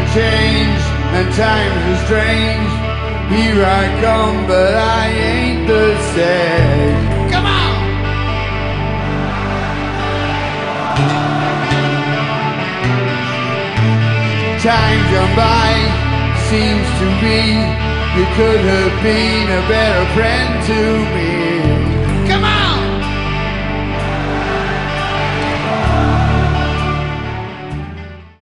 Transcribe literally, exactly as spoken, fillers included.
changed and times are strange. Here I come, but I ain't the same. Come on! Time gone by, seems to be you could have been a better friend to me.